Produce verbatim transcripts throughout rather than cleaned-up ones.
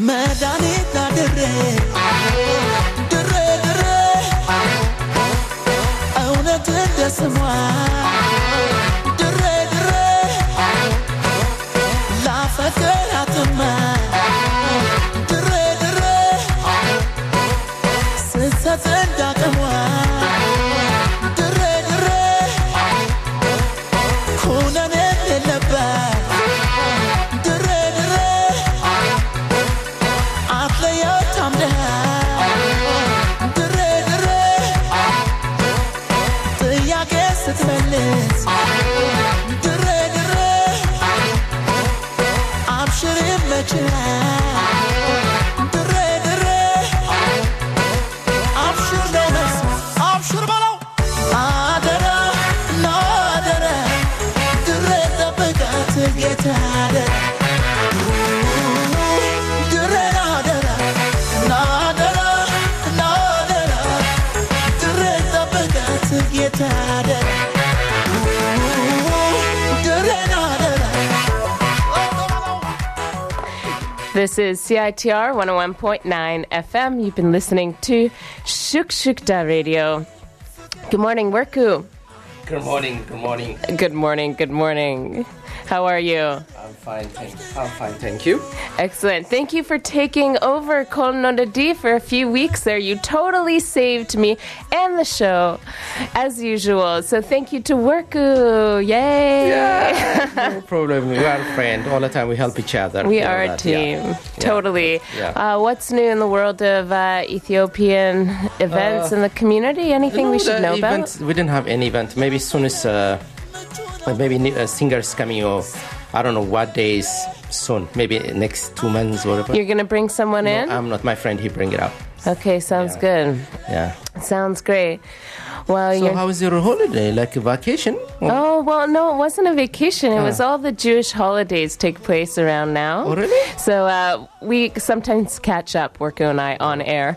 መድኃኒት አድሬ ድሬ ድሬ እውነት እንደ ስሟ ድሬ ድሬ ላፈቅራትማ ድሬ ድሬ ስትሰጥ እንዳቅሟ ድሬ ድሬ ኩነኔ የለባት ድሬ ድሬ አትለያት አምነህ ድሬ ድሬ ጥያቄ ስትመልስ ድሬ ድሬ አብሽር ይመችሃል ድሬ ድሬ አብሽር ነው መልስ አብሽር በለው አደራ ናደራ ድሬ ጠብቃት ጌታ አደራ ድሬ ናደራ ናደራ ናደራ ድሬ ጠብቃት ጌታ አደራ ድሬ ናደራ This is C I T R one oh one point nine F M. You've been listening to Shukshukta Radio. Good morning, Worku. Good morning, good morning. Good morning, good morning. How are you? I'm fine, thank you. I'm fine, thank you. Excellent. Thank you for taking over Kolnodadi for a few weeks there. You totally saved me and the show, as usual. So thank you to Worku. Yay! Yeah, no problem. We are friends. All the time we help each other. We You know are a that. team. Yeah. Totally. Yeah. Uh, what's new in the world of uh, Ethiopian events Uh, in the community? Anything You we should the know event, about? We didn't have any event. Maybe as soon as uh, maybe new, uh, singers coming or I don't know what days soon. Maybe next two months or whatever. You're going to bring someone in? No, I'm not. My friend, he bring it up. Okay, sounds Yeah. good. Yeah. Sounds great. Well, So you're... how was your holiday? Like a vacation? Or- Oh, well, no, it wasn't a vacation. It Ah. was all the Jewish holidays take place around now. Oh, really? So uh, we sometimes catch up, Worko and I, on air.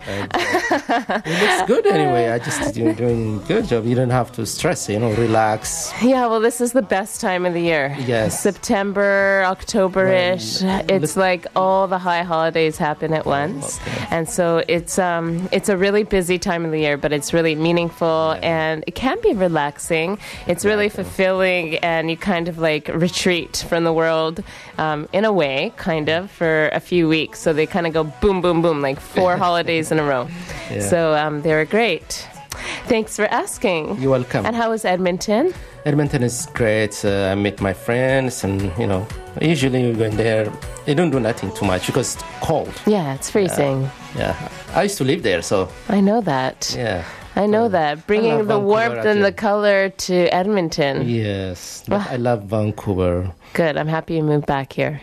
It looks good anyway. I just you're doing a good job. You don't have to stress, you know, relax. Yeah, well, this is the best time of the year. Yes. September, October-ish. When- It's like all the high holidays happen at once. okay. And so it's um it's a really busy time of the year, but it's really meaningful and it can be relaxing. It's really fulfilling and you kind of like retreat from the world um, in a way, kind of, for a few weeks. So they kind of go boom, boom, boom, like four holidays in a row. Yeah. So um, they were great. Thanks for asking. You're welcome. And how was Edmonton? Edmonton is great. Uh, I meet my friends, and you know, usually we go in there. They don't do nothing too much because it's cold. Yeah, it's freezing. Yeah, I used to live there, so I know that. yeah. I know that. Bringing love the Vancouver warmth and the actually. color to Edmonton. Yes, but I love Vancouver. Good. I'm happy you moved back here.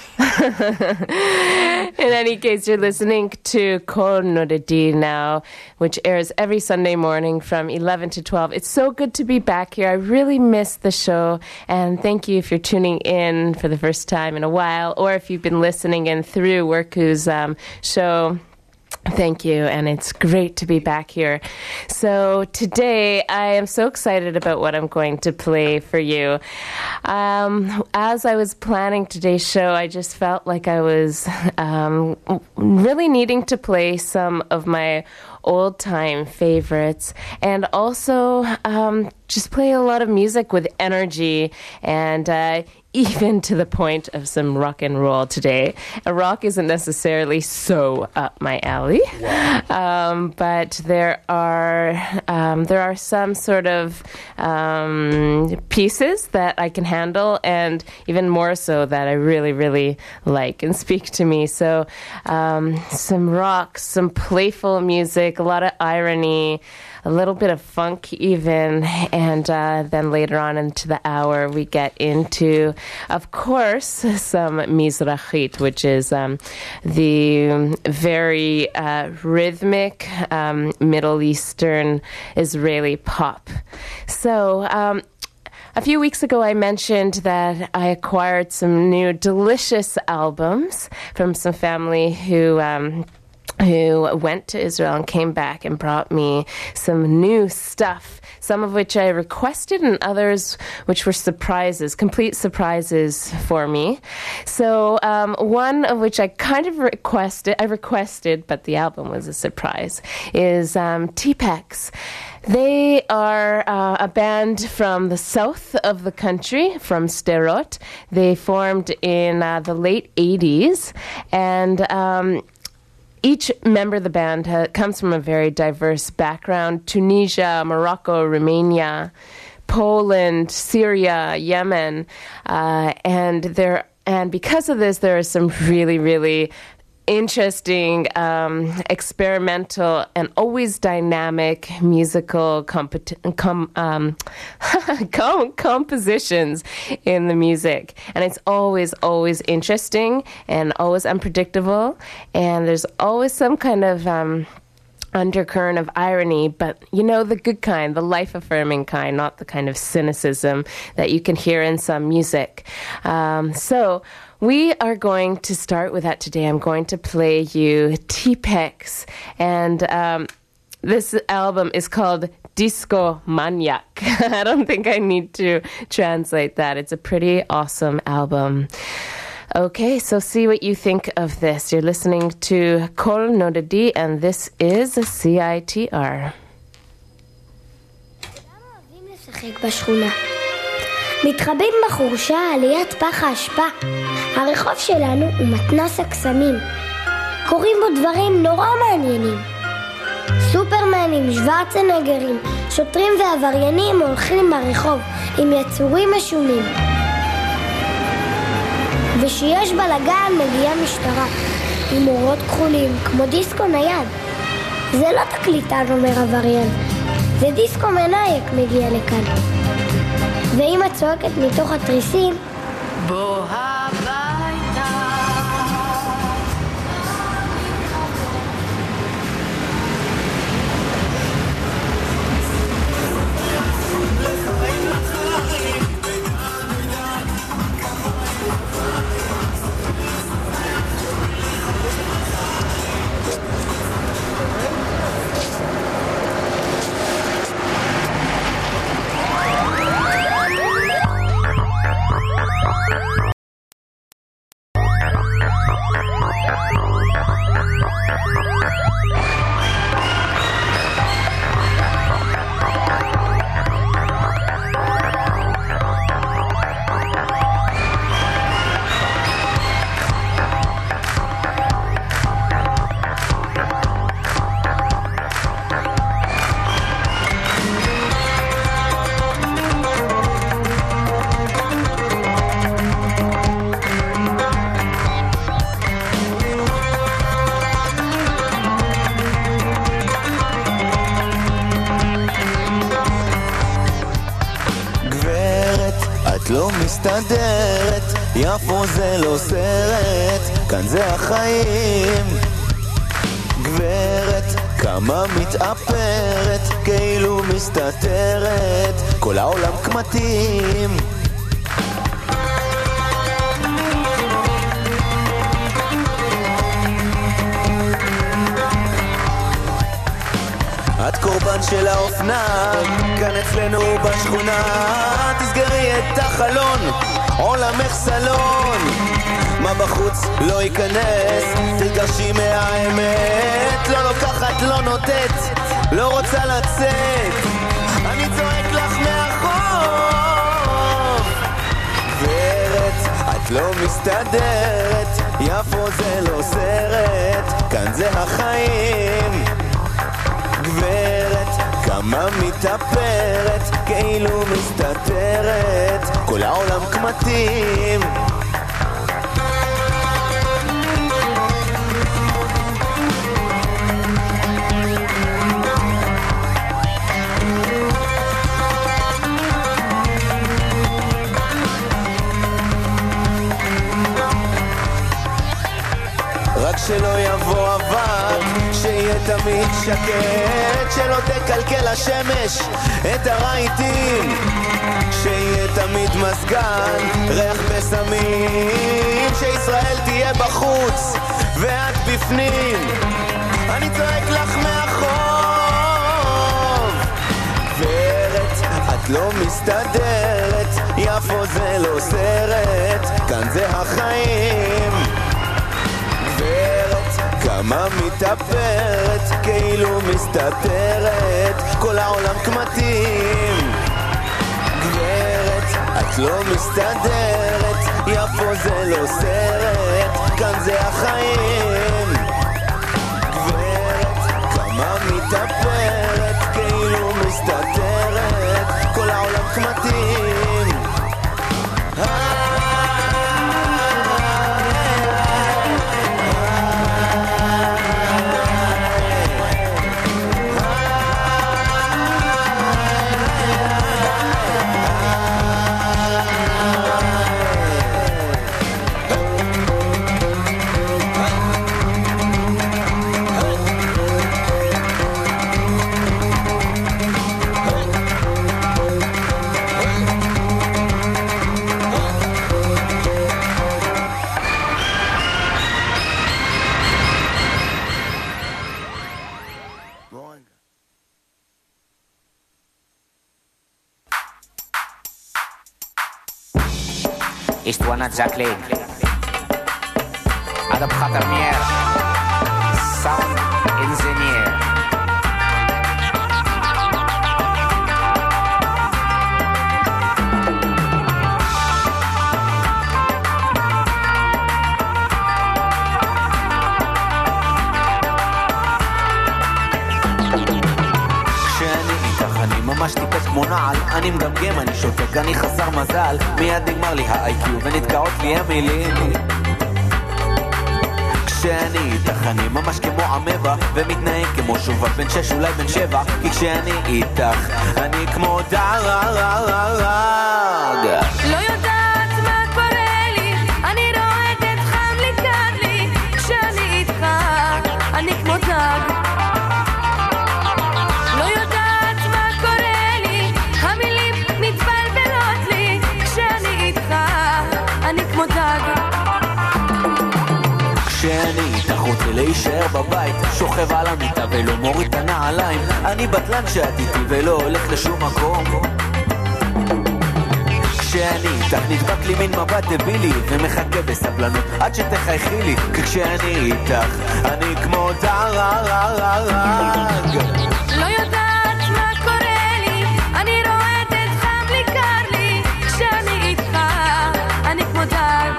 In any case, you're listening to Kol Nodadi now, which airs every Sunday morning from eleven to twelve. It's so good to be back here. I really miss the show. And thank you if you're tuning in for the first time in a while, or if you've been listening in through Worku's um, show. Thank you, and it's great to be back here. So today, I am so excited about what I'm going to play for you. Um, as I was planning today's show, I just felt like I was um, really needing to play some of my old-time favorites, and also um, just play a lot of music with energy and uh, even to the point of some rock and roll today. A rock isn't necessarily so up my alley, um, but there are um, there are some sort of um, pieces that I can handle, and even more so that I really, really like and speak to me. So um, some rock, some playful music, a lot of irony, a little bit of funk even, and uh, then later on into the hour we get into, of course, some Mizrachit, which is um, the very uh, rhythmic um, Middle Eastern Israeli pop. So um, a few weeks ago, I mentioned that I acquired some new delicious albums from some family who... Um, who went to Israel and came back and brought me some new stuff, some of which I requested and others which were surprises, complete surprises for me. So um, one of which I kind of requested, I requested, but the album was a surprise, is um, T-Pex. They are uh, a band from the south of the country, from Sderot. They formed in uh, the late eighties, and um, each member of the band ha- comes from a very diverse background: Tunisia, Morocco, Romania, Poland, Syria, Yemen, uh, and there. And because of this, there are some really, really interesting, um, experimental, and always dynamic musical compet- com- um, com- compositions in the music. And it's always, always interesting and always unpredictable. And there's always some kind of um, undercurrent of irony, but you know, the good kind, the life-affirming kind, not the kind of cynicism that you can hear in some music. Um, so we are going to start with that today. I'm going to play you T-Pex, and um, this album is called Disco Maniac. I don't think I need to translate that. It's a pretty awesome album. Okay, so see what you think of this. You're listening to Kol Nodedi, and this is C I T R. מתחבאים בחורשה עליית פח האשפה. הרחוב שלנו הוא מתנס הקסמים. קוראים בו דברים נורא מעניינים. סופרמנים, שוורצנגרים, שוטרים ועבריינים הולכים ברחוב עם יצורים משונים. ושיש בלגן מגיעה משטרה עם אורות כחולים כמו דיסקו נייד. זה לא תקליטן, אומר עבריין, זה דיסקו מנייק מגיע לכאן. ואמא צועקת מתוך התריסים, בוא הביתה. מסתדרת, יפו זה לא סרט, כאן זה החיים. גברת, כמה מתאפרת, כאילו מסתתרת, כל העולם כמתים. את קורבן של האופנה, כאן אצלנו בשכונה. תסגרי את החלון, עולמך סלון. מה בחוץ לא ייכנס, תרגשי מהאמת. לא לוקחת, לא נותנת, לא רוצה לצאת. אני צועק לך מהחוף. גברת, את לא מסתדרת, יפו זה לא סרט, כאן זה החיים. גברת, כמה מתאפרת, כאילו מסתתרת, כל העולם כמתים. רק שלא יבוא אבק, שיהיה תמיד שקט, שלא תקלקל השמש את הרהיטים, שיהיה תמיד מסגן, ריח בסמים, שישראל תהיה בחוץ ואת בפנים. אני צועק לך מהחוב. גברת, את לא מסתדרת, יפו זה לא סרט, כאן זה החיים. גברת, כמה מתאפרת, כאילו מסתתרת, כל העולם כמתים. גברת, את לא מסתדרת, יפו זה לא סרט, כאן זה החיים. גברת, כמה מתאפרת, כאילו מסתתרת, כל העולם כמתים. Istwana Jacqueline Adam Khatarmier Sound Engineer ממש טיפש כמו נעל, אני מגמגם, אני שותק, אני חסר מזל, מיד נגמר לי ה-איי קיו ונתקעות לי המילים. כשאני איתך אני ממש כמו עמבה, ומתנהג כמו שובה בן שש אולי בן שבע, כי כשאני איתך אני כמו דרג. לא יודעת מה קורה לי, אני רועדת חם לי קר לי, כשאני איתך אני כמו דג. כשאני איתך רוצה להישאר בבית, שוכב על המיטה ולא מוריד את הנעליים, אני בטלן שאת איתי ולא הולך לשום מקום. כשאני איתך נדבק לי מין מבט דבילי, ומחכה בסבלנות עד שתחייכי לי, כי כשאני איתך אני כמו דרג. לא יודעת מה קורה לי, אני רועדת חם לי קר לי, כשאני איתך אני כמו דג.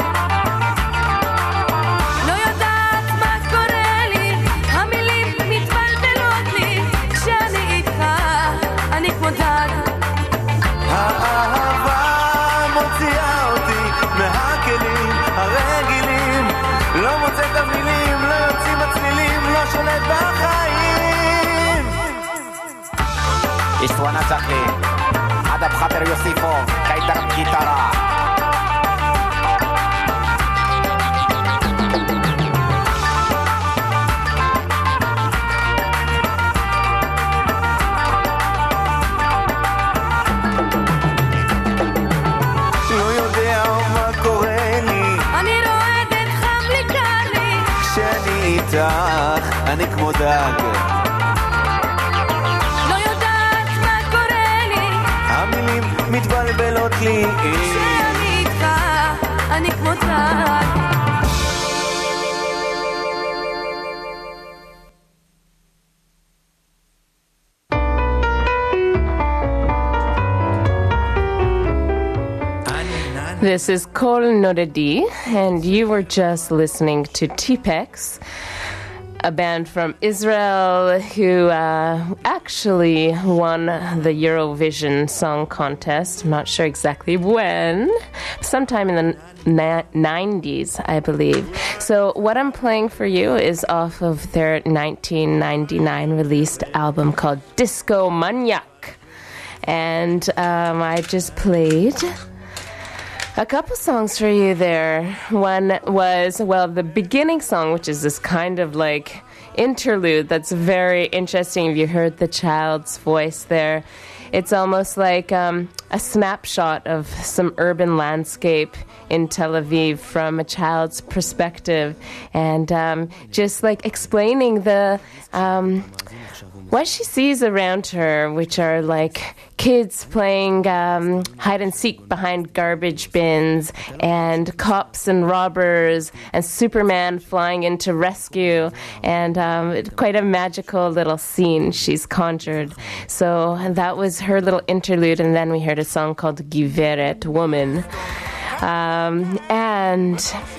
האהבה מוציאה אותי מהכלים הרגילים, לא מוצא את המילים, לא יוצאים הצלילים, לא שולט בחיים. Istwana Jacqueline Adam Khater Yosifov Kaitar גיטרה אני כמו דג. לא יודעת מה קורה לי, המילים מתבלבלות לי, כשאני איתך אני כמו דג. This is Kol Nodedi, and you were just listening to T-Pex, a band from Israel who uh, actually won the Eurovision Song Contest. I'm not sure exactly when, sometime in the na- nineties, I believe. So what I'm playing for you is off of their nineteen ninety-nine released album called Disco Maniac. And um, I just played a couple songs for you there. One was, well, the beginning song, which is this kind of like interlude that's very interesting. If you heard the child's voice there, it's almost like um, a snapshot of some urban landscape in Tel Aviv from a child's perspective, and um, just like explaining the um, what she sees around her, which are like kids playing um, hide and seek behind garbage bins, and cops and robbers, and Superman flying in to rescue, and um, quite a magical little scene she's conjured. So that was her little interlude, and then we heard a song called Giveret, Woman. Um, and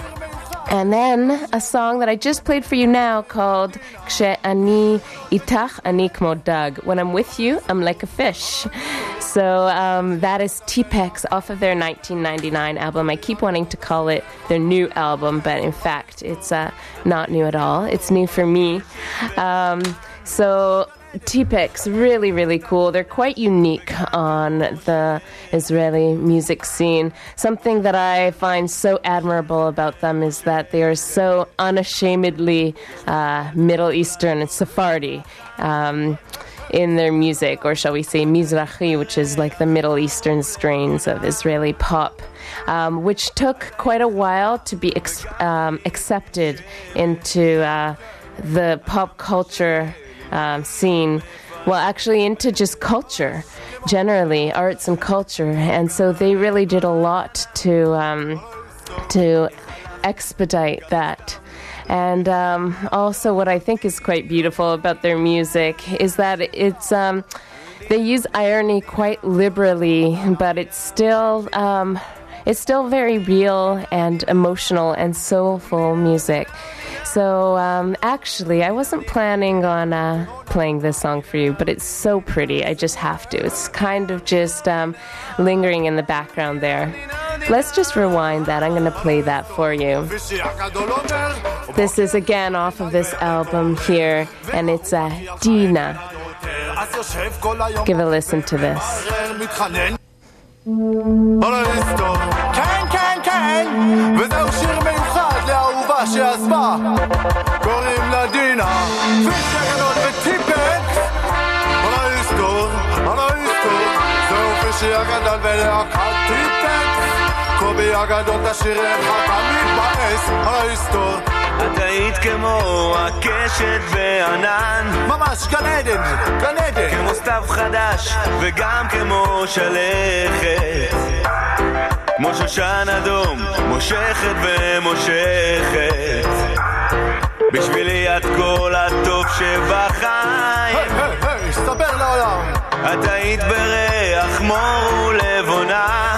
and then a song that I just played for you now called Kshe'ani itach ani kmo dag. When I'm with you, I'm like a fish. So um, that is T-Pex off of their nineteen ninety-nine album. I keep wanting to call it their new album, but in fact, it's uh, not new at all. It's new for me. Um, so T-Pex, really, really cool. They're quite unique on the Israeli music scene. Something that I find so admirable about them is that they are so unashamedly uh, Middle Eastern and Sephardi um, in their music, or shall we say Mizrahi, which is like the Middle Eastern strains of Israeli pop, um, which took quite a while to be ex- um, accepted into uh, the pop culture Um, scene, well, actually into just culture, generally, arts and culture. And so they really did a lot to um, to expedite that. And um, also what I think is quite beautiful about their music is that it's um, they use irony quite liberally, but it's still um, it's still very real and emotional and soulful music. So um, actually, I wasn't planning on uh, playing this song for you, but it's so pretty. I just have to. It's kind of just um, lingering in the background there. Let's just rewind that. I'm going to play that for you. This is again off of this album here, and it's uh, Dina. Give a listen to this. כן, כן, כן, וזהו שיר מיוחד לאהובה שעזבה, קוראים לה דינה, פיש הגדול וטיפקס, על ההיסטור, על ההיסטור, זהו פישי הגדול ולהקת טיפקס, קובי הגדול תשאיר לך תמיד באס, על ההיסטור. את היית כמו הקשת בענן, ממש גן עדן, גן עדן, כמו סתיו חדש וגם כמו שלכת, כמו שושן אדום, מושכת ומושכת, בשבילי את כל הטוב שבחיים. היי, היי, ספר לעולם. את היית בריח מור ולבונה,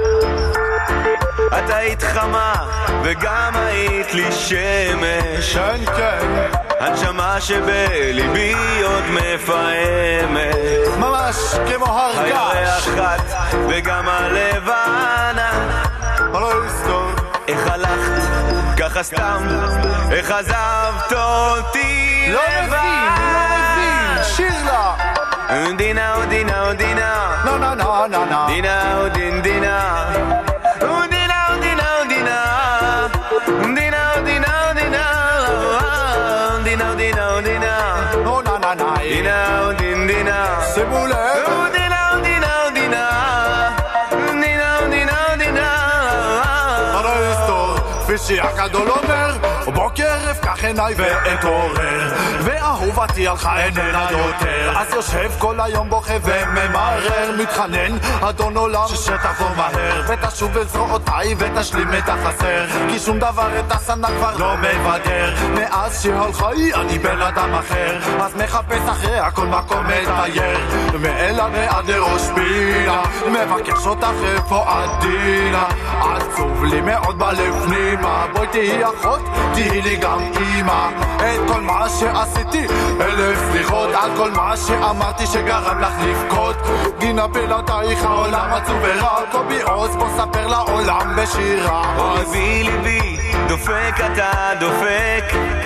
את היית חמה וגם היית לי שמש, כן, כן, הנשמה שבליבי עוד מפעמת, ממש כמו הרגש, הירחת וגם הלבנה. על ההיסטור, איך הלכת ככה סתם, איך עזבת אותי לא מבין, לא מבין, שיר לה. דינה או דינה או דינה, נה נה נה נה נה, דינה או דין דינה, דינה או דינה או דינה, דינה או דינה או דינה, דינה או דינה או דינה, נו נה נה נה, דינה או דין דינה, שימו לב, דינה או דינה או דינה, דינה או דינה או דינה. על ההיסטור, פישי הגדול אומר, בוקר אפקח עיניי ואתעורר, ואהובתי הלכה איננה יותר, אז יושב כל היום בוכה וממרר, מתחנן אדון עולם שתבוא מהר ותשוב בזרועותיי ותשלים את החסר, כי שום דבר את הסנה כבר לא מבדר, מאז שהלכה היא אני בן אדם אחר, אז מחפש אחרי הכל מקום מצייר, מאלה ועד לראש פינה, מבקש אותך איפה עדינה, עצוב לי מאוד בלב פנימה, בואי תהי אחות, תהי לי גם אמא, את כל מה שעשיתי אלף סליחות, על כל מה שאמרתי שגרם לך לבכות, גינה בלעדייך העולם עצוב ורע, קובי עוז בוא ספר לעולם בשירה. ליבי ליבי דופק אתה דופק,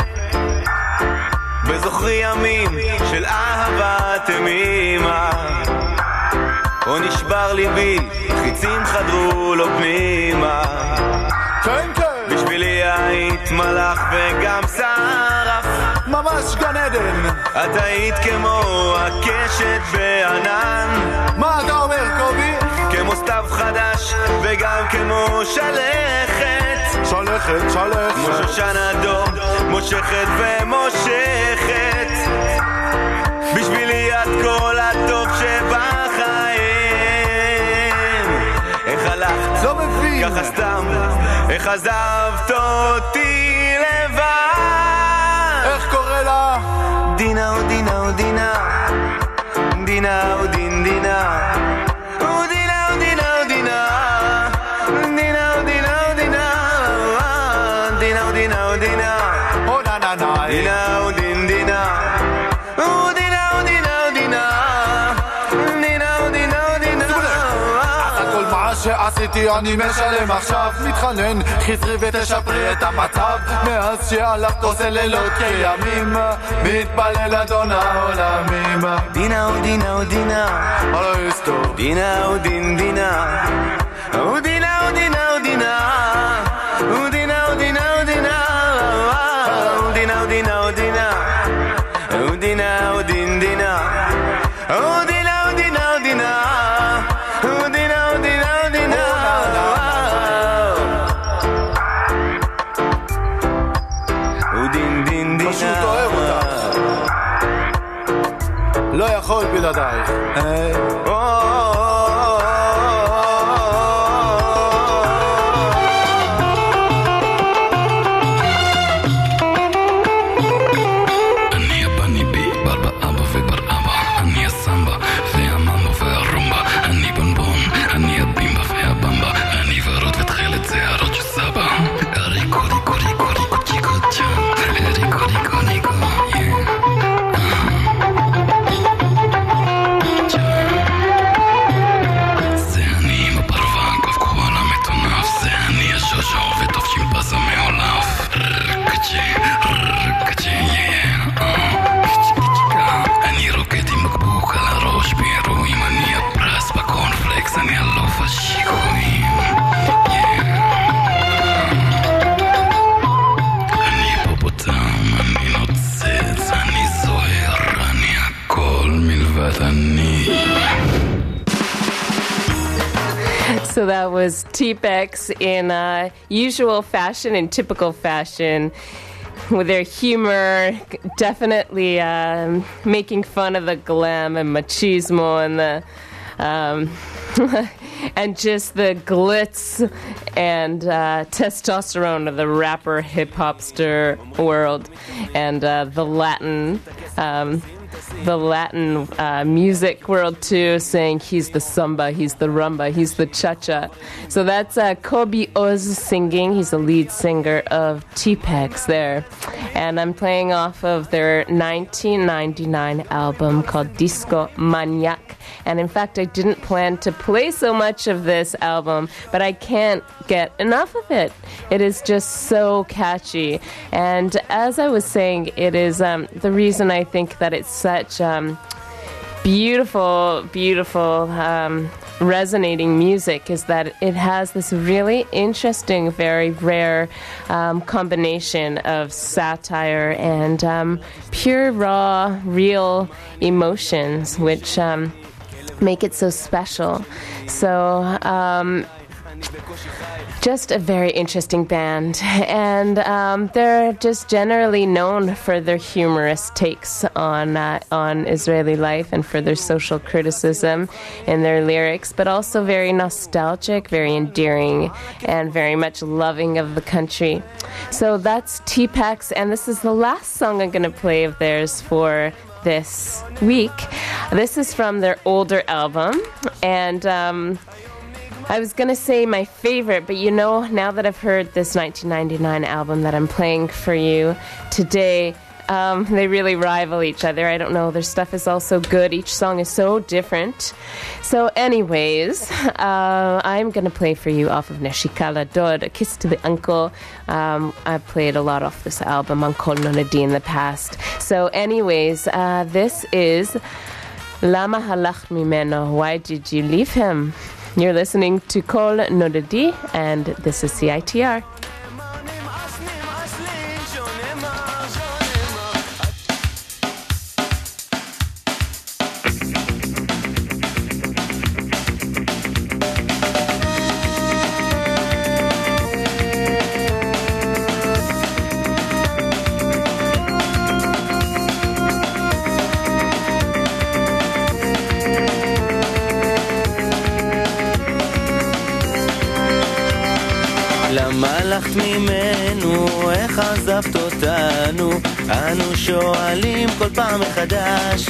בזוכרי ימים של אהבת אמימה, או נשבר ליבי חיצים חדרו לו פנימה, כן כן, בשבילי היית מלאך וגם שרף, ממש גן עדן. את היית כמו הקשת בענן. מה אתה אומר קובי? כמו סתיו חדש וגם כמו שלכת. שלכת, שלכת. כמו שושן אדום, מושכת ומושכת. בשבילי את כל הטוב שבחיים. איך הלכת? לא מבין. ככה סתם, איך עזבת אותי לבד. איך קורא לה? דינה או דינה או דינה. דינה או דין דינה. דינה או דינה או דינה. דינה או דינה או דינה. דינה או דינה או דינה. או נה נה נה. דינה או דין דינה. דינה או דינה או דינה. דינה או דינה או דינה. אז הכל מה שעשיתי אני משלם עכשיו. מתחנן, חזרי ותשפרי את המצב. מאז שהלכת עושה לילות כימים. מתפלל אדון העולמים. דינה או דינה או דינה. הלו יסטור. דינה או דין דינה. דינה או דינה או דינה. דינה או דינה או דינה. דינה או דינה או דינה. דינה או דין דינה. דינה או דינה או דינה. דינה או דינה או דינה. דין דין דינה. פשוט אוהב אותך. לא יכול בלעדייך. So that was T-Pex in uh, usual fashion, in typical fashion, with their humor, definitely um, making fun of the glam and machismo and the um, and just the glitz and uh, testosterone of the rapper hip-hopster world, and uh, the Latin um, the Latin uh, music world too, saying he's the samba, he's the rumba, he's the cha-cha. So that's uh, Kobi Oz singing. He's the lead singer of T-Pex there. And I'm playing off of their nineteen ninety-nine album called Disco Maniac. And in fact, I didn't plan to play so much of this album, but I can't get enough of it. It is just so catchy. And as I was saying, it is um, the reason I think that it's such um, beautiful, beautiful, um, resonating music is that it has this really interesting, very rare um, combination of satire and um, pure, raw, real emotions, which um, make it so special. So, um, just a very interesting band, and um, they're just generally known for their humorous takes on uh, on Israeli life and for their social criticism in their lyrics, but also very nostalgic, very endearing, and very much loving of the country. So that's T-Pex, and this is the last song I'm going to play of theirs for this week. This is from their older album, and um, I was going to say my favorite, but you know, now that I've heard this nineteen ninety-nine album that I'm playing for you today, um, they really rival each other. I don't know, their stuff is all so good. Each song is so different. So anyways, uh, I'm going to play for you off of Neshika Ladod, A Kiss to the Uncle. Um, I've played a lot off this album on Kol Noladi in the past. So anyways, uh, this is Lama Halach Mimeno, Why Did You Leave Him? You're listening to Kol Noladi, and this is C I T R. ממנו, איך עזבת אותנו, אנו שואלים כל פעם מחדש,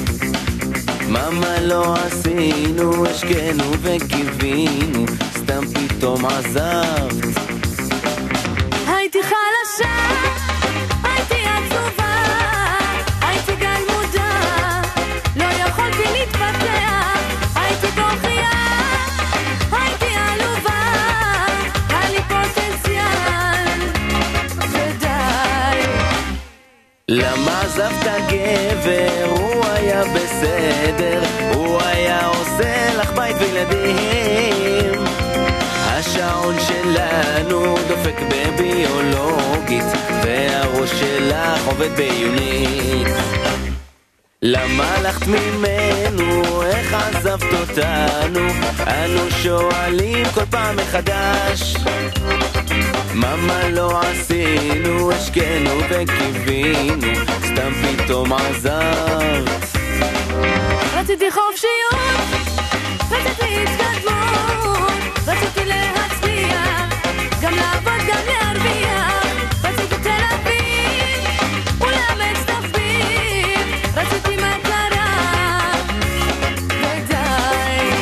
מה לא עשינו, השקנו וקיווינו, סתם פתאום עזבת. הייתי חלשה, הייתי עצובה, הייתי גלמודה, לא יכולתי להתפתח, הייתי כוחיה, הייתי עלובה, היה לי פוטנציאל, ודי. למה עזבת גבר, הוא היה בסדר, הוא היה עושה לך בית וילדים, השעון שלנו דופק בביולוגית, והראש שלך עובד ביונית. למה הלכת ממנו, איך עזבת אותנו, אנו שואלים כל פעם מחדש, מה לא עשינו, השקנו וקיווינו, סתם פתאום עזבת. רציתי חופשיות, רציתי התקדמות, רציתי להצליח, גם לעבוד גם להרוויח, רציתי תל אביב ולאמץ תחביב, רציתי מטרה ודי.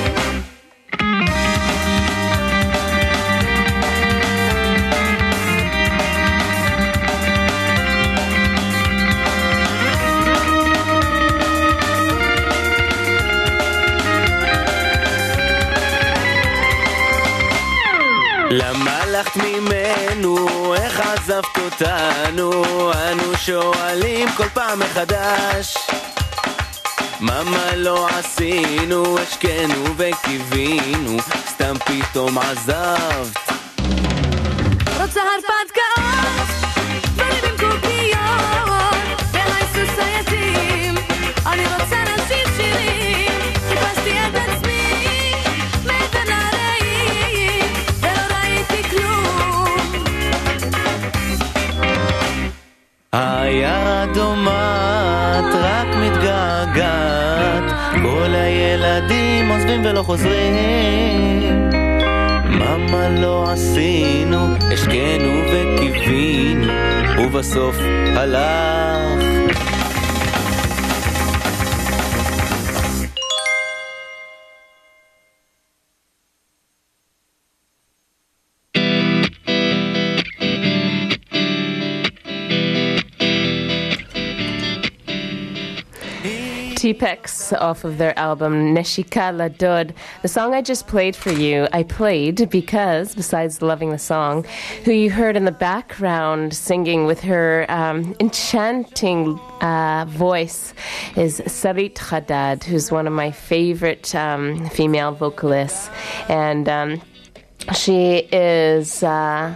למה הלכת ממנו, איך עזבת אותנו, אנו שואלים כל פעם מחדש, מה לא עשינו, השקנו וקיווינו, סתם פתאום עזבת. רוצה הרפתקאות, דברים עם קוקיות, והיסוס היתים, אני רוצה לשיר שירים, חיפשתי את עצמי, מעבר לרעים, ולא ראיתי כלום. העיירה דומעת, רק מתגעגעת, כל הילדים עוזבים ולא חוזרים, מה לא עשינו, השקנו וקיווינו, ובסוף הלך. T-Pex off of their album Neshika Ladod. The song I just played for you, I played because, besides loving the song, who you heard in the background singing with her um, enchanting uh, voice is Sarit Haddad, who's one of my favorite um, female vocalists. And um, she is... Uh,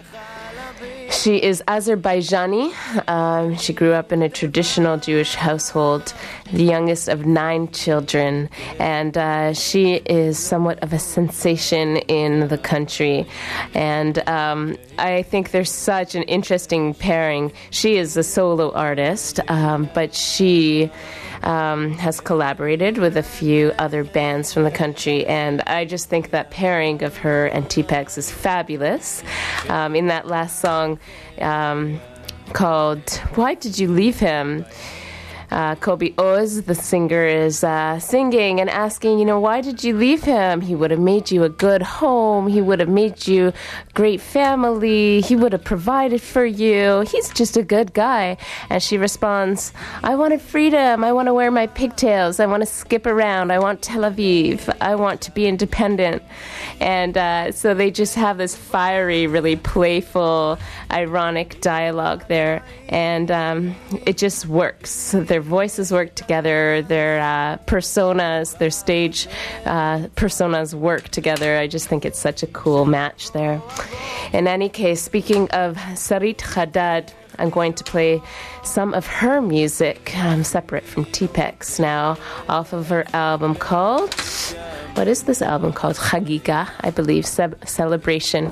She is Azerbaijani. Um, she grew up in a traditional Jewish household, the youngest of nine children, and uh, she is somewhat of a sensation in the country. And um, I think there's such an interesting pairing. She is a solo artist, um, but she... Um, has collaborated with a few other bands from the country, and I just think that pairing of her and T-Pex is fabulous. Um, in that last song um, called Why Did You Leave Him? Uh, Kobe Oz, the singer, is uh, singing and asking, you know, why did you leave him? He would have made you a good home. He would have made you a great family. He would have provided for you. He's just a good guy. And she responds, I wanted freedom. I want to wear my pigtails. I want to skip around. I want Tel Aviv. I want to be independent. And uh, so they just have this fiery, really playful, ironic dialogue there. And um, it just works. Their voices work together, their uh, personas, their stage uh, personas work together. I just think it's such a cool match there. In any case, speaking of Sarit Haddad, I'm going to play some of her music, um, separate from T-Pex now, off of her album called, what is this album called? Chagiga, I believe, Ce- Celebration.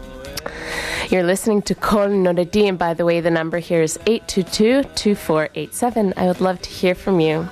You're listening to Kol Nodedi, and by the way, the number here is eight two two, two four eight seven. I would love to hear from you.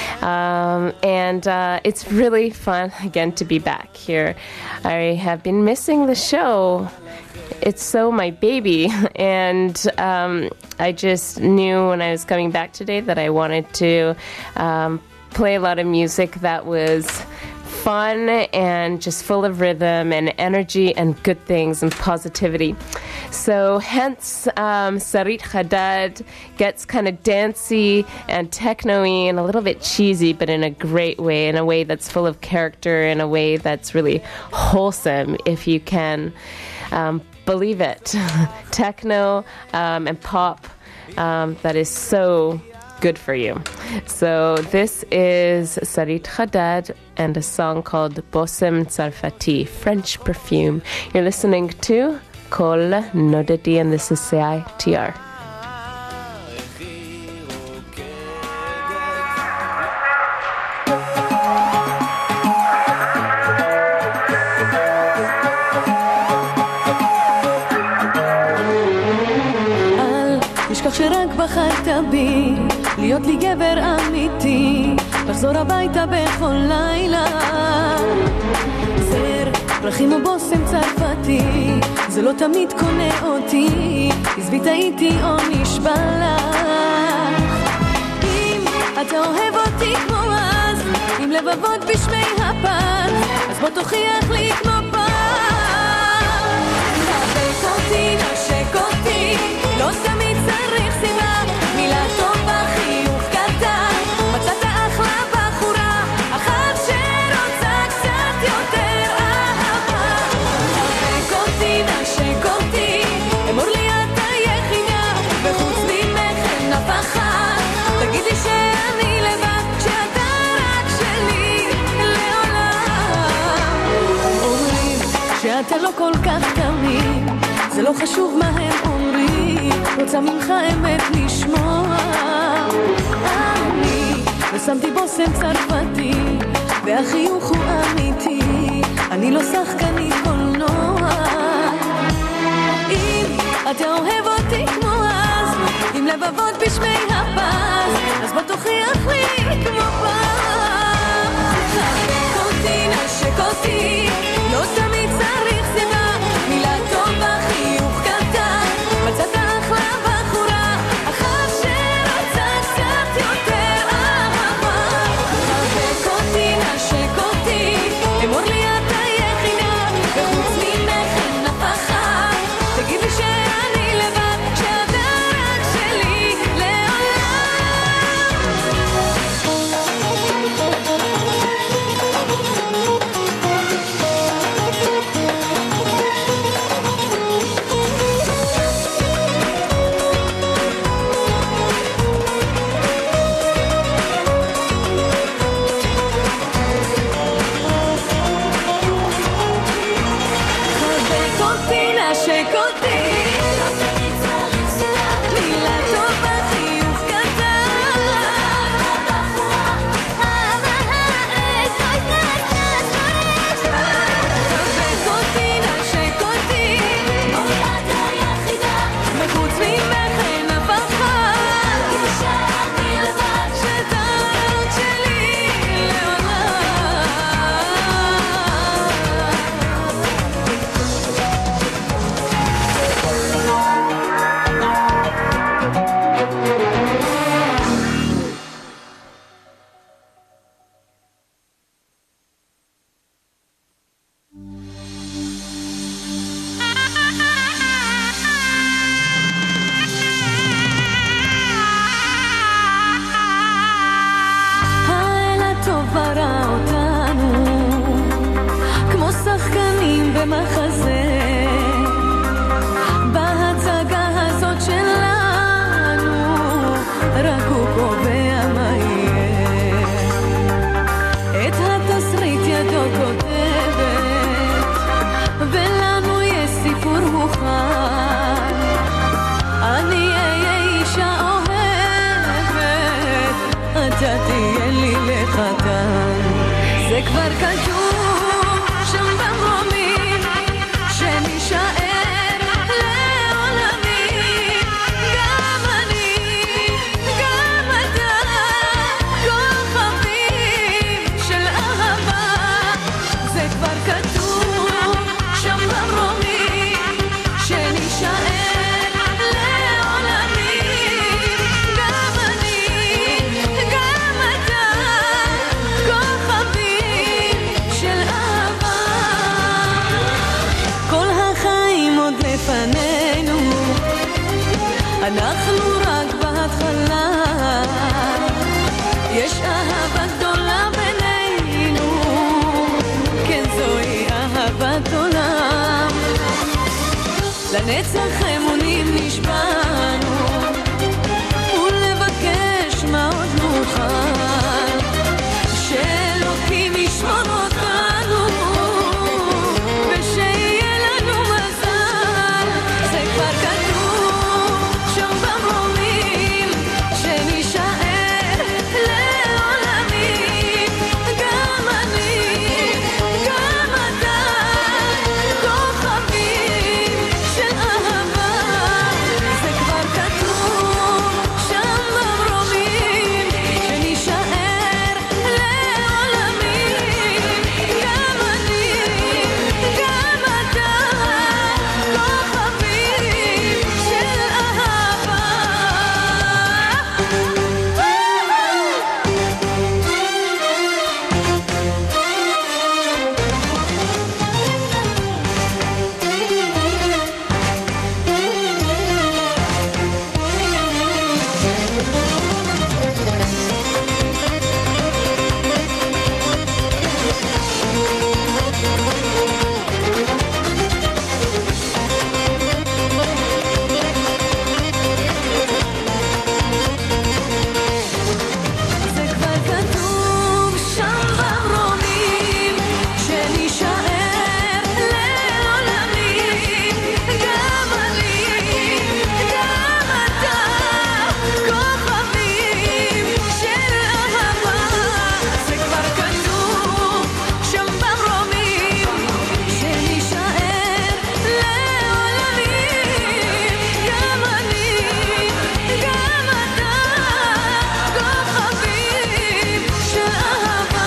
Um, and uh, it's really fun, again, to be back here. I have been missing the show. it's so my baby. And um, I just knew when I was coming back today that I wanted to um, play a lot of music that was fun and just full of rhythm and energy and good things and positivity. So hence um, Sarit Haddad gets kind of dancey and techno-y and a little bit cheesy, but in a great way, in a way that's full of character, in a way that's really wholesome, if you can um, believe it. Techno um, and pop um, that is so good for you. So this is Sarit Haddad and a song called Bosem Tsarfati, French perfume. You're listening to Kol Nodedi, and this is C I T R. שרק בחרת בי, להיות לי גבר אמיתי, לחזור הביתה בכל לילה. זר, פרחים ובוסם צרפתי, זה לא תמיד קונה אותי, עזבי טעיתי או נשבע לך. אם אתה אוהב אותי כמו אז, עם לבבות בשמי הפן, אז בוא תוכיח לי כמו פעם. חבק אותי, נשק אותי, לא תמיד צריך סיבה, מילה טובה, חיוך קטן, מצאת אחלה בחורה, אחת שרוצה קצת יותר אהבה. חבק אותי, נשק אותי, אמור לי את היחידה, וחוץ ממך אין אף אחת, תגיד לי שאני לבד, שאתה רק שלי לעולם. אומרים שאתה לא כל כך תמיד, זה לא חשוב מה הם אומרים, רוצה ממך אמת לשמוע. אני ושמתי בוסם צרפתי, והחיוך הוא אמיתי, אני לא שחקנית קולנוע. אם אתה אוהב אותי כמו אז, עם לבבות בשמי הפז, אז בוא תוכיח לי כמו פעם. חבק אותי, נשק אותי, לא תמיד צריך סיבה, מילה טובה, חיוך קטן, מצאת אחלה בחורה, אחת שרוצה קצת יותר אהבה. חבק אותי, נשק אותי, אמור לי את היחידה, וחוץ ממך אין אף אחת, תגיד לי שאני לבד, שאתה רק שלי אנחנו רק בהתחלה, יש אהבה גדולה בינינו, כן זוהי אהבת עולם, לנצח אמונים נשבענו, ולבקש מה עוד נוכל, שאלוקים ישמור אותנו, ושיהיה לנו מזל, זה כבר כתוב שם במרומים, שנישאר לעולמים, גם אני, גם אתה, כוכבים של אהבה, זה כבר כתוב שם במרומים, שנישאר לעולמים, גם אני, גם אתה, כוכבים של אהבה. זה כבר כתוב שם במרומים, שנישאר לעולמים, גם אני, גם אתה, כוכבים של אהבה, זה כבר כתוב שם במרומים, שנישאר לעולמים, גם אני, גם אתה, כוכבים של אהבה.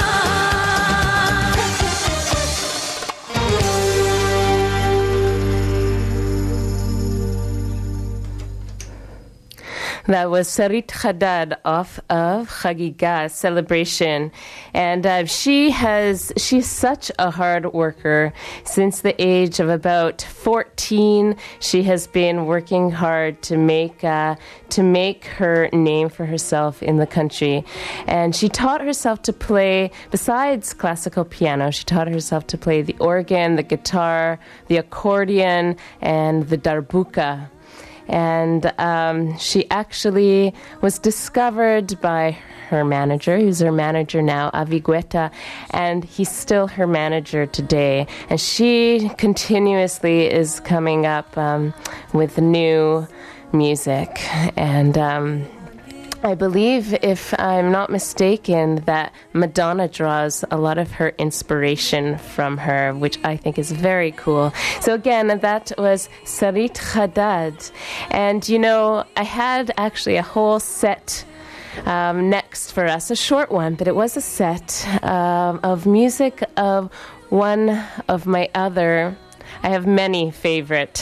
That was Sarit Haddad off of Chagiga Celebration, and uh, she has she's such a hard worker. Since the age of about fourteen, she has been working hard to make uh, to make her name for herself in the country, and she taught herself to play. Besides classical piano, she taught herself to play the organ, the guitar, the accordion, and the darbuka. And um, she actually was discovered by her manager, who's her manager now, Avi Guetta, and he's still her manager today. And she continuously is coming up um, with new music. And um, I believe, if I'm not mistaken, that Madonna draws a lot of her inspiration from her, which I think is very cool. So again, that was Sarit Haddad. And, you know, I had actually a whole set um, next for us, a short one, but it was a set um, of music of one of my other... I have many favorite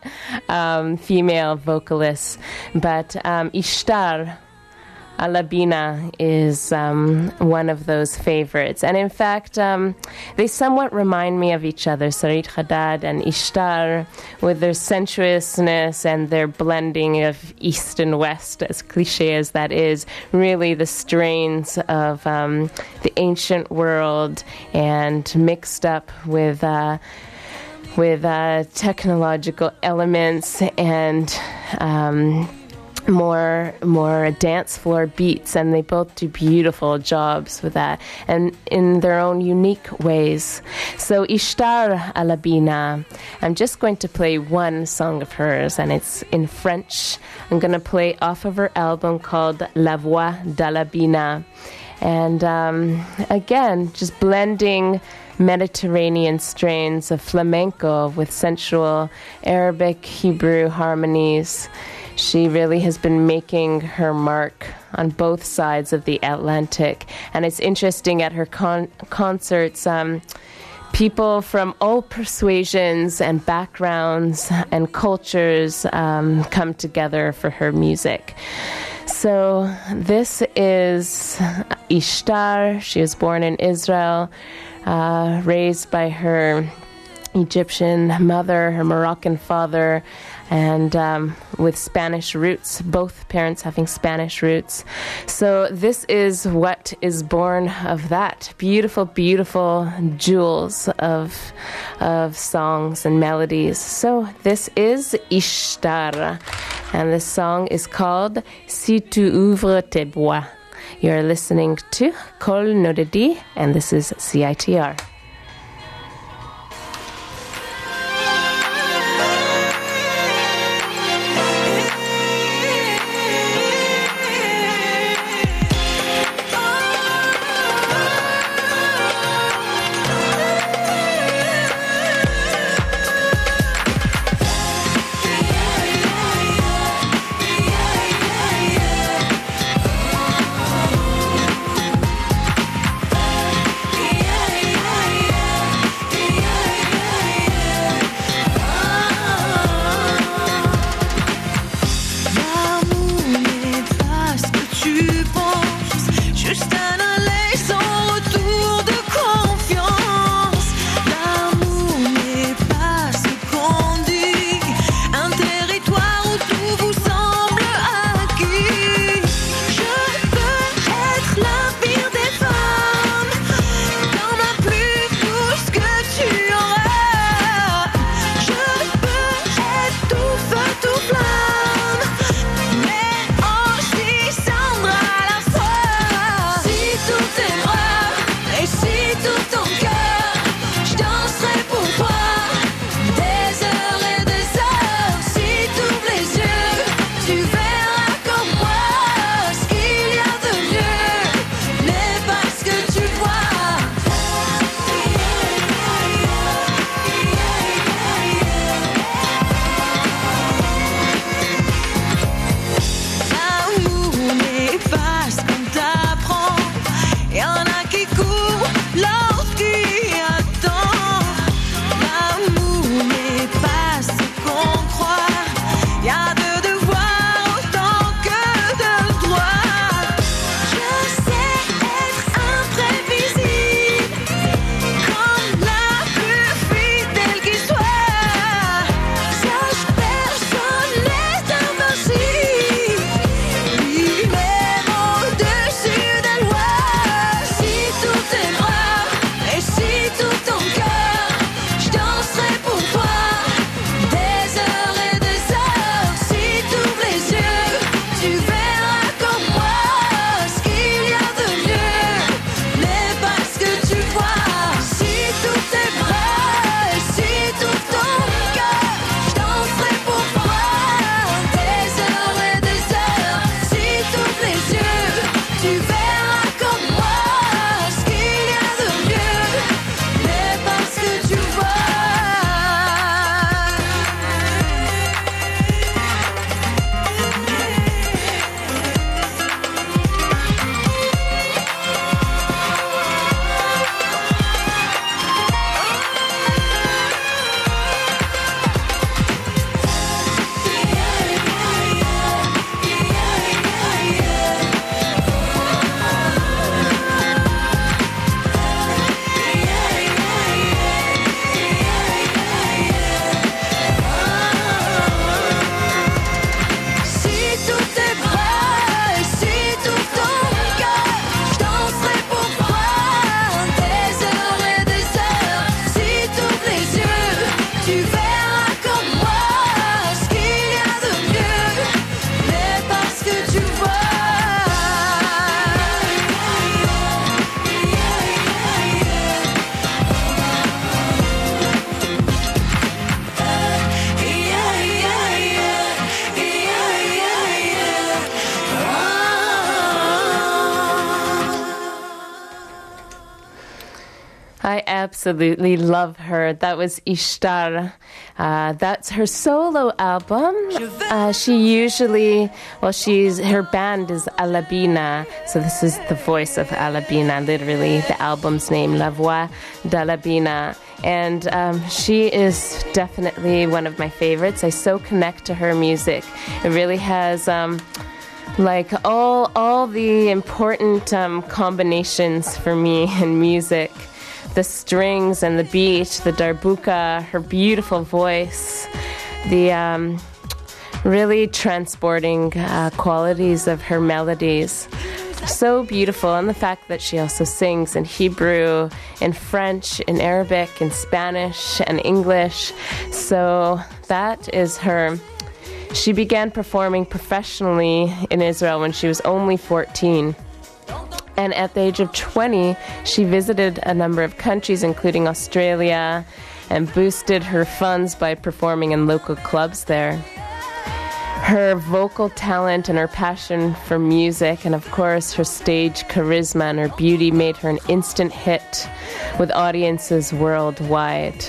um, female vocalists, but um, Ishtar Alabina is um, one of those favorites. And in fact, um, they somewhat remind me of each other, Sarit Haddad and Ishtar, with their sensuousness and their blending of East and West, as cliche as that is, really the strains of um, the ancient world and mixed up with... Uh, with uh, technological elements and um, more more dance floor beats, and they both do beautiful jobs with that, and in their own unique ways. So Ishtar Alabina, I'm just going to play one song of hers, and it's in French. I'm going to play off of her album called La Voix d'Alabina, and um, again, just blending Mediterranean strains of flamenco with sensual Arabic, Hebrew harmonies. She really has been making her mark on both sides of the Atlantic. And it's interesting, at her con- concerts, um, people from all persuasions and backgrounds and cultures um, come together for her music. So this is Ishtar. She was born in Israel, uh, raised by her Egyptian mother, her Moroccan father, and um, with Spanish roots, both parents having Spanish roots. So this is what is born of that. Beautiful, beautiful jewels of, of songs and melodies. So this is Ishtar, and this song is called Si tu ouvres tes bois. You're listening to Kol Nodedi, and this is C I T R. I absolutely love her. That was Ishtar. Uh, that's her solo album. Uh, she usually, well, she's her band is Alabina, so this is the voice of Alabina, literally the album's name, La Voix d'Alabina. And um, she is definitely one of my favorites. I so connect to her music. It really has um, like all all the important um, combinations for me in music. The strings and the beat, the darbuka, her beautiful voice, the um, really transporting uh, qualities of her melodies. So beautiful, and the fact that she also sings in Hebrew, in French, in Arabic, in Spanish, and English. So that is her. She began performing professionally in Israel when she was only fourteen. And at the age of twenty, she visited a number of countries, including Australia, and boosted her funds by performing in local clubs there. Her vocal talent and her passion for music, and of course her stage charisma and her beauty, made her an instant hit with audiences worldwide.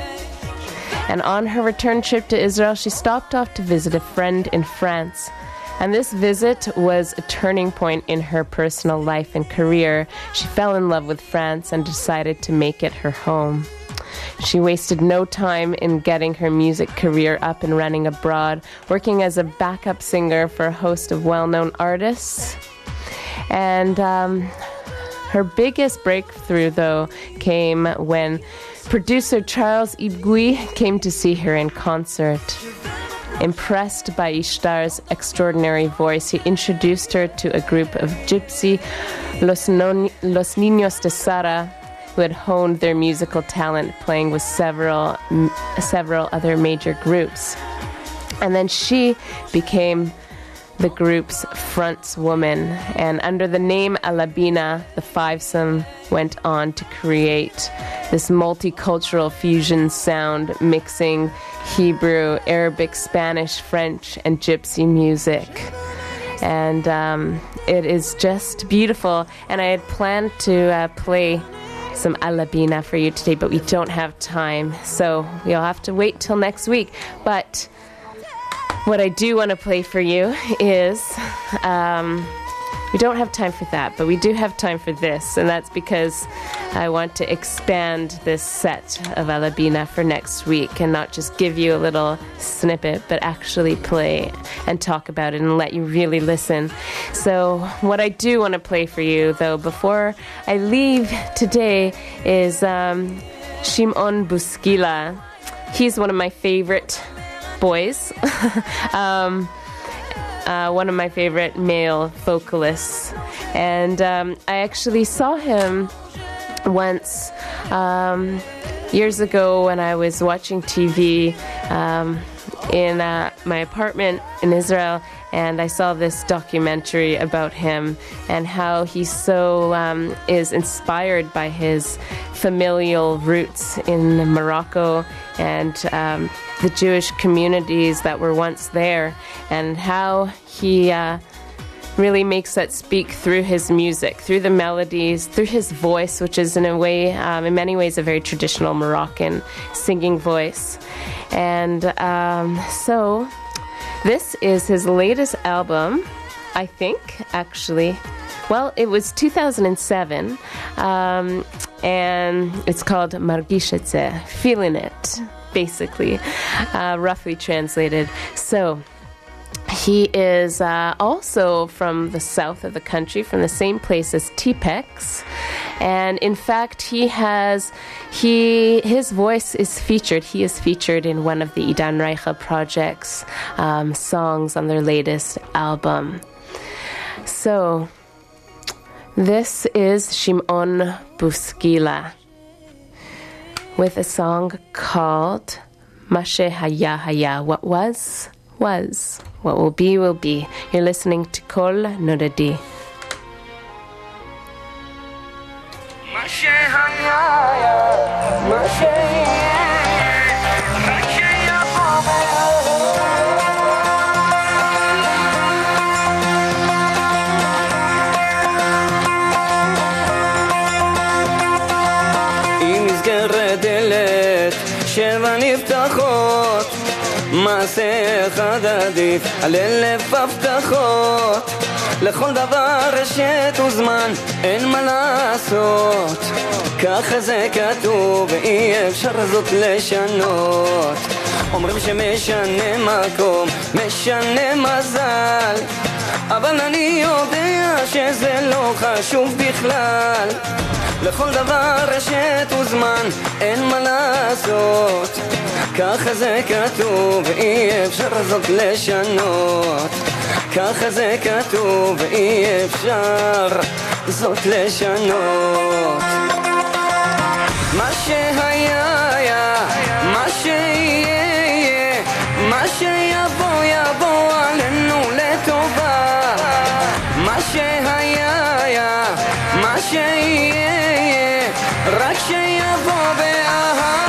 And on her return trip to Israel, she stopped off to visit a friend in France. And this visit was a turning point in her personal life and career. She fell in love with France and decided to make it her home. She wasted no time in getting her music career up and running abroad, working as a backup singer for a host of well-known artists. And um, her biggest breakthrough, though, came when producer Charles Ibgui came to see her in concert. Impressed by Ishtar's extraordinary voice, he introduced her to a group of gypsy Los, non- Los Niños de Sara, who had honed their musical talent playing with several m- several other major groups. And then she became the group's frontwoman, and under the name Alabina, the fivesome went on to create this multicultural fusion sound, mixing Hebrew, Arabic, Spanish, French, and gypsy music. And um, it is just beautiful, and I had planned to uh, play some Alabina for you today, but we don't have time, so we'll have to wait till next week. But what I do want to play for you is, um, we don't have time for that, but we do have time for this, and that's because I want to expand this set of Alabina for next week and not just give you a little snippet, but actually play and talk about it and let you really listen. So what I do want to play for you, though, before I leave today is um, Shimon Buskila. He's one of my favorite boys. um, uh, one of my favorite male vocalists. And um, I actually saw him once um, years ago when I was watching T V um, in uh, my apartment in Israel, and I saw this documentary about him and how he so um, is inspired by his familial roots in Morocco and um, the Jewish communities that were once there, and how he uh, really makes that speak through his music, through the melodies, through his voice, which is in a way, um, in many ways, a very traditional Moroccan singing voice. And um, so this is his latest album, I think, actually. Well, it was two thousand seven, um, and it's called Margish et ze, Feeling It, basically, uh, roughly translated. So he is uh, also from the south of the country, from the same place as T-Pex. And in fact, he has, he his voice is featured. He is featured in one of the Idan Reicha Project's um, songs on their latest album. So this is Shimon Buskila with a song called Mashe Haya Haya, What Was, Was. What will be, will be. You're listening to Kol Nodadi. אם נסגרת דלת שבע נפתחות, מעשה אחד עדיף על אלף הבטחות. לכל דבר רשת וזמן, אין מה לעשות, ככה זה כתוב ואי אפשר זאת לשנות. אומרים שמשנה מקום, משנה מזל, אבל אני יודע שזה לא חשוב בכלל. לכל דבר רשת וזמן, אין מה לעשות, ככה זה כתוב ואי אפשר זאת לשנות, ככה זה כתוב ואי אפשר זאת לשנות. מה שהיה היה, מה שיהיה יהיה, מה שיבוא יבוא עלינו לטובה. מה שהיה היה, מה שיהיה יהיה, רק שיבוא באהבה.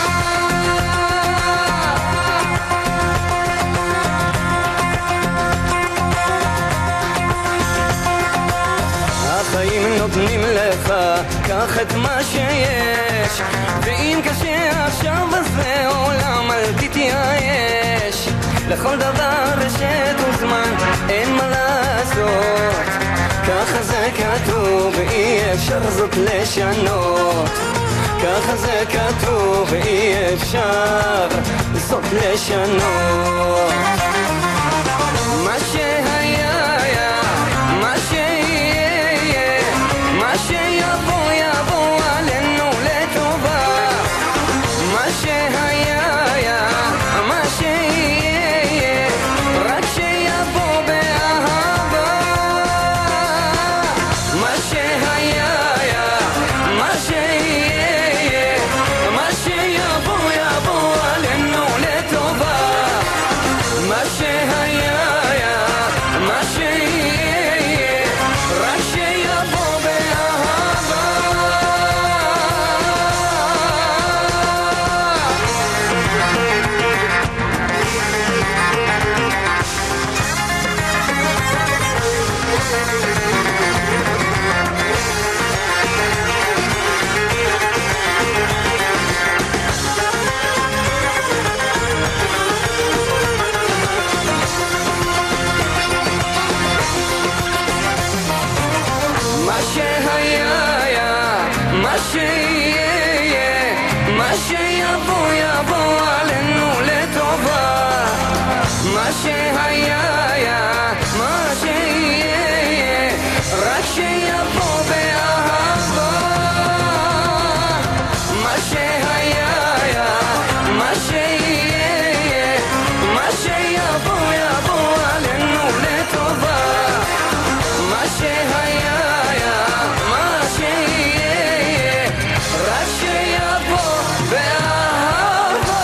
החיים נותנים לך, קח את מה שיש, ואם קשה עכשיו בזה עולם אל תתייאש. לכל דבר יש את זמן, אין מה לעשות, ככה זה כתוב ואי אפשר זאת לשנות, ככה זה כתוב ואי אפשר זאת לשנות. מה שהיה היה, מה שיהיה יהיה, מה שיבוא יבוא עלינו לטובה. מה שהיה היה, מה שיהיה יהיה, רק שיבוא באהבה. מה שהיה היה, מה שיהיה יהיה, מה שיבוא יבוא עלינו לטובה. מה שהיה היה, מה שיהיה יהיה, רק שיבוא באהבה. מה שהיה היה, מה שיהיה יהיה, מה שיבוא יבוא עלינו לטובה. מה שהיה היה, מה שיהיה יהיה, רק שיבוא באהבה. מה שהיה היה, מה שיהיה יהיה, מה שיבוא יבוא עלינו לטובה. מה שהיה היה, מה שיהיה יהיה, רק שיבוא באהבה.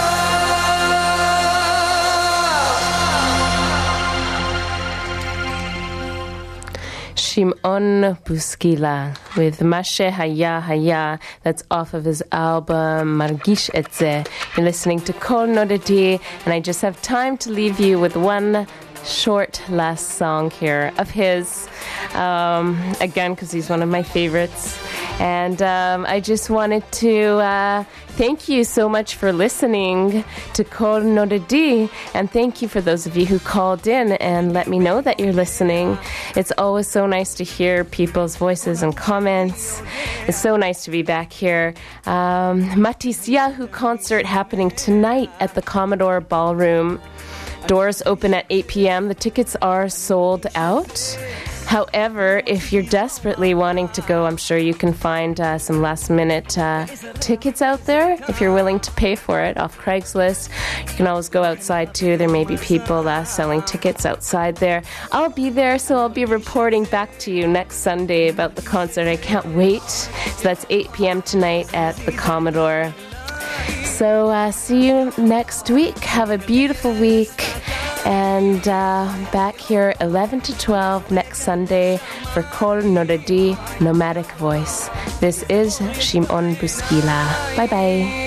Shimon Buskila with Mashe Haya Haya. That's off of his album Margish Et Zeh. You're listening to Kol Nodati, and I just have time to leave you with one short last song here of his, um, again because he's one of my favorites. And um, I just wanted to uh, thank you so much for listening to Kol Nodadi, and thank you for those of you who called in and let me know that you're listening. It's always so nice to hear people's voices and comments. It's so nice to be back here. Um, Matisyahu concert happening tonight at the Commodore Ballroom. Doors open at eight p.m. The tickets are sold out. However, if you're desperately wanting to go, I'm sure you can find uh, some last-minute uh, tickets out there if you're willing to pay for it off Craigslist. You can always go outside too. There may be people uh, selling tickets outside there. I'll be there, so I'll be reporting back to you next Sunday about the concert. I can't wait. So that's eight p.m. tonight at the Commodore. So uh, see you next week. Have a beautiful week. And uh, back here eleven to twelve next Sunday for Kol Nodadi Nomadic Voice. This is Shimon Buskila. Bye-bye.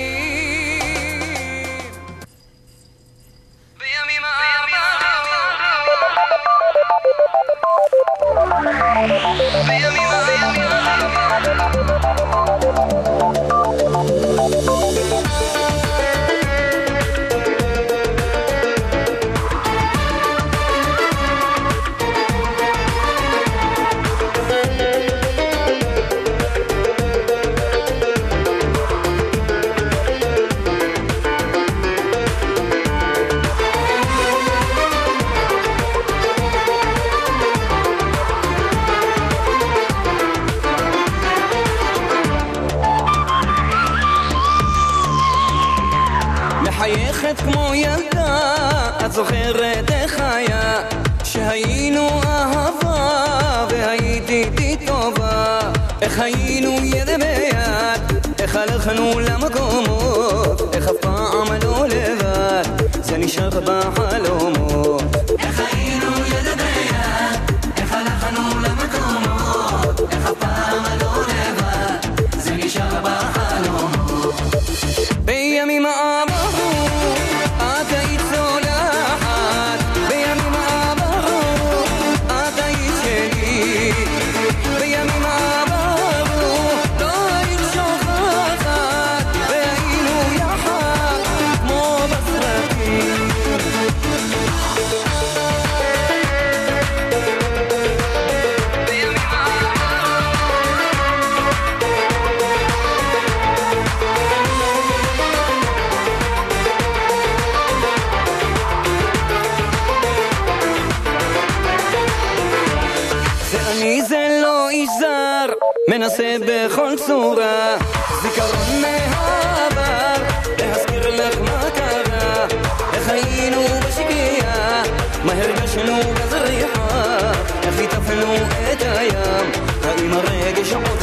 משחקת כמו ילדה, את זוכרת איך היה שהיינו אהבה והייתי איתי טובה, איך היינו יד ביד, איך הלכנו למקומות, איך אף פעם לא לבד, זה נשאר בחלומות. איך היינו יד ביד, איך הלכנו למקומות, איך אף פעם לא לבד, זה נשאר בחלומות. בימים עברו את היית צולחת, בימים עברו את היית שלי, בימים עברו לא היית שוכחת, והיינו יחד כמו בסרטים. אני זה לא איש זר, מנסה בכל צורה, זיכרון מהעבר, להזכיר לך מה קרה, איך היינו בשקיעה, מה הרגשנו בזריחה, איך היטפנו את הים, האם הרגש עוד